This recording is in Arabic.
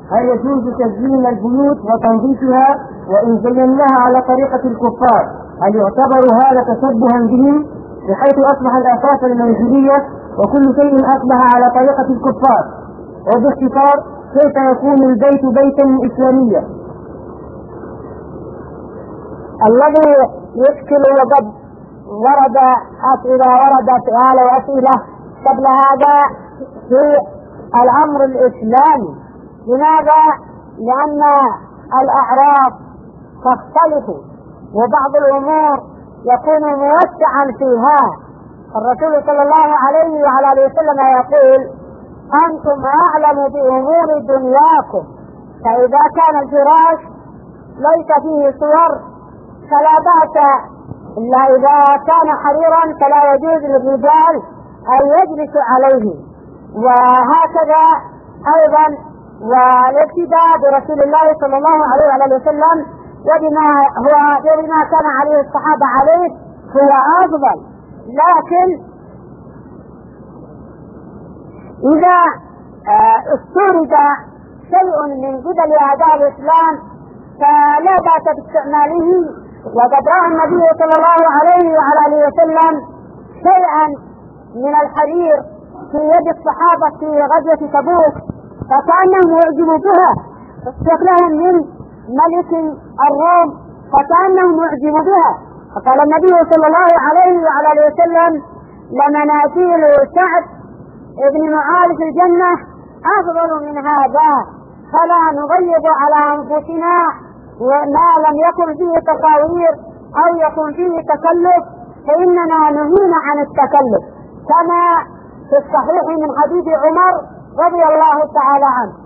هل يجوز تزيين البيوت وتنظيفها وإن زيناها على طريقة الكفار هل يعتبر هذا تشبها بهم بحيث أصبح الأساس المنزلية وكل شيء أصبح على طريقة الكفار؟ وباختصار كيف يكون البيت بيتا إسلاميا؟ الذي يشكل وقد ورد سؤال وأسئلة قبل هذا في الأمر الإسلامي. لماذا؟ لأن الأعراف تختلف وبعض الأمور يكون موسعا فيها. الرسول صلى الله عليه وعلى وسلم يقول: أنتم أعلم بأمور دنياكم، فإذا كان الفراش ليس فيه صور فلا بأس، إلا إذا كان حريرا فلا يجوز للرجال أن يجلسوا عليه. وهكذا أيضا والاقتداء برسول الله صلى الله عليه وسلم وبما كان عليه الصحابة عليه هو أفضل. لكن إذا استورد شيء من قبل أعداء الإسلام فلا بأس باستعماله. وقد رأى النبي صلى الله عليه وعلى وسلم شيئا من الحرير في يد الصحابة في غزوة تبوك فكأنهم يعجبوا بها، استخلهم من ملك الروم فكأنهم يعجبوا بها، فقال النبي صلى الله عليه وعلى وسلم: لمنازل سعد ابن معاذ في الجنة أفضل من هذا، فلا نغيب على أنفسنا وما لم يكن فيه تصاوير أو يكن فيه تكلف، فإننا نهينا عن التكلف، كما في الصحيح من حديث عمر رضي الله تعالى عنه.